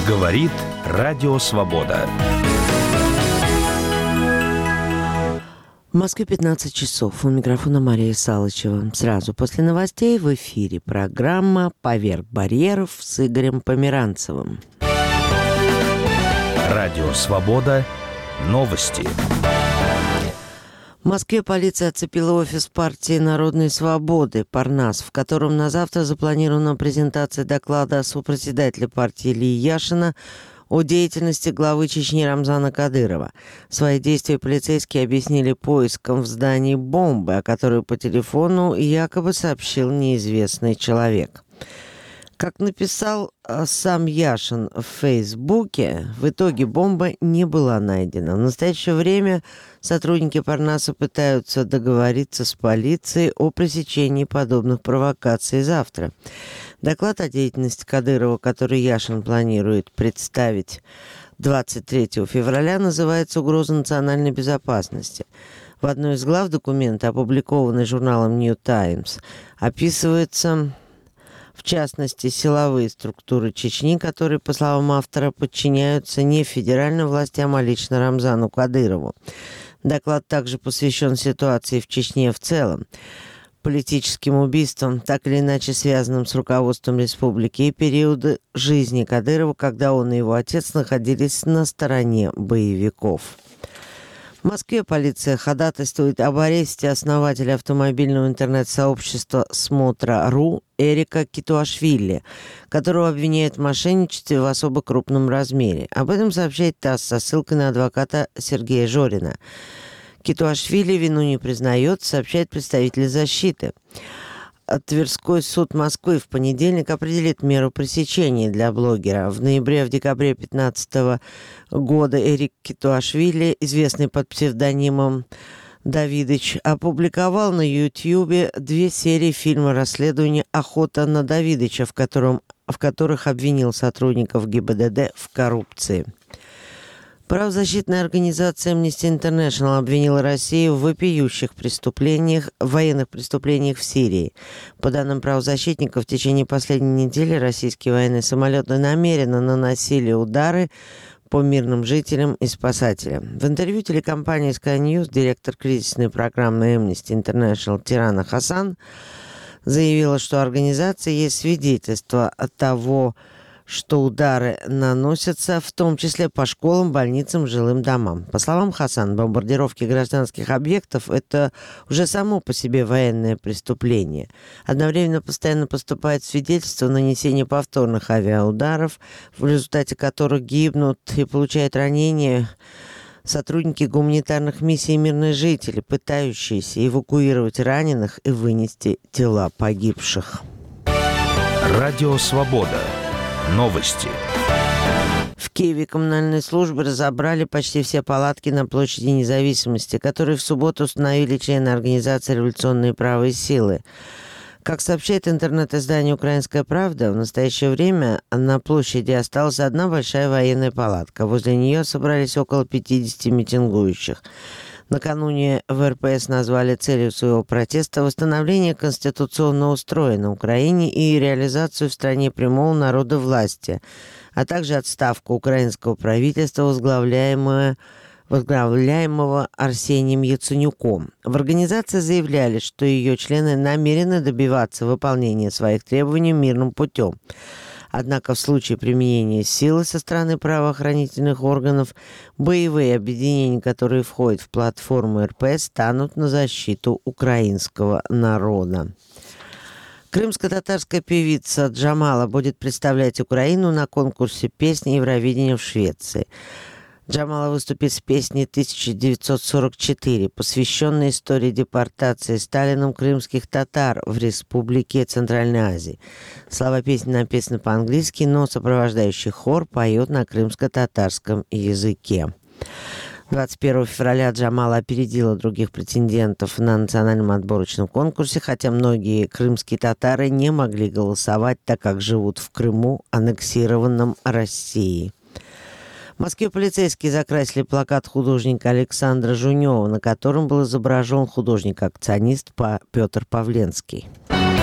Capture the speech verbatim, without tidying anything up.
Говорит Радио Свобода. В Москве пятнадцать часов. У микрофона Мария Салычева. Сразу после новостей в эфире программа «Поверх барьеров» с Игорем Померанцевым. Радио Свобода. Новости. В Москве полиция оцепила офис партии Народной Свободы «Парнас», в котором на завтра запланирована презентация доклада сопредседателя партии Ильи Яшина о деятельности главы Чечни Рамзана Кадырова. Свои действия полицейские объяснили поиском в здании бомбы, о которой по телефону якобы сообщил неизвестный человек. Как написал сам Яшин в Фейсбуке, в итоге бомба не была найдена. В настоящее время сотрудники Парнаса пытаются договориться с полицией о пресечении подобных провокаций завтра. Доклад о деятельности Кадырова, который Яшин планирует представить двадцать третьего февраля, называется «Угроза национальной безопасности». В одной из глав документа, опубликованной журналом New Times, описывается, в частности, силовые структуры Чечни, которые, по словам автора, подчиняются не федеральным властям, а лично Рамзану Кадырову. Доклад также посвящен ситуации в Чечне в целом, политическим убийствам, так или иначе связанным с руководством республики, и периоды жизни Кадырова, когда он и его отец находились на стороне боевиков. В Москве полиция ходатайствует об аресте основателя автомобильного интернет-сообщества «Смотра.ру» Эрика Китуашвили, которого обвиняют в мошенничестве в особо крупном размере. Об этом сообщает ТАСС со ссылкой на адвоката Сергея Жорина. Китуашвили вину не признает, сообщает представитель защиты. Тверской суд Москвы в понедельник определит меру пресечения для блогера. В ноябре, в декабре две тысячи пятнадцатого года Эрик Китуашвили, известный под псевдонимом Давидыч, опубликовал на Ютьюбе две серии фильма расследования «Охота на Давидыча», в, котором, в которых обвинил сотрудников ГИБДД в коррупции. Правозащитная организация Amnesty International обвинила Россию в вопиющих преступлениях, военных преступлениях в Сирии. По данным правозащитников, в течение последней недели российские военные самолеты намеренно наносили удары по мирным жителям и спасателям. В интервью телекомпании Sky News директор кризисной программы Amnesty International Тирана Хасан заявила, что организация есть свидетельство того, что удары наносятся в том числе по школам, больницам, жилым домам. По словам Хасан, бомбардировки гражданских объектов – это уже само по себе военное преступление. Одновременно постоянно поступает свидетельство нанесения повторных авиаударов, в результате которых гибнут и получают ранения сотрудники гуманитарных миссий и мирные жители, пытающиеся эвакуировать раненых и вынести тела погибших. Радио Свобода. Новости. В Киеве коммунальные службы разобрали почти все палатки на площади Независимости, которые в субботу установили члены организации «Революционные правые силы». Как сообщает интернет-издание «Украинская правда», в настоящее время на площади осталась одна большая военная палатка. Возле нее собрались около пятидесяти митингующих. Накануне в эр пэ эс назвали целью своего протеста восстановление конституционного строя на Украине и реализацию в стране прямого народовластия, а также отставку украинского правительства, возглавляемого, возглавляемого Арсением Яценюком. В организации заявляли, что ее члены намерены добиваться выполнения своих требований мирным путем. Однако в случае применения силы со стороны правоохранительных органов, боевые объединения, которые входят в платформу эр пэ эс, станут на защиту украинского народа. Крымско-татарская певица Джамала будет представлять Украину на конкурсе песни Евровидения в Швеции. Джамала выступит с песней тысяча девятьсот сорок четыре, посвященной истории депортации Сталином крымских татар в Республике Центральной Азии. Слова песни написаны по-английски, но сопровождающий хор поет на крымско-татарском языке. двадцать первого февраля Джамала опередила других претендентов на национальном отборочном конкурсе, хотя многие крымские татары не могли голосовать, так как живут в Крыму, аннексированном Россией. В Москве полицейские закрасили плакат художника Александра Жунева, на котором был изображен художник-акционист Петр Павленский.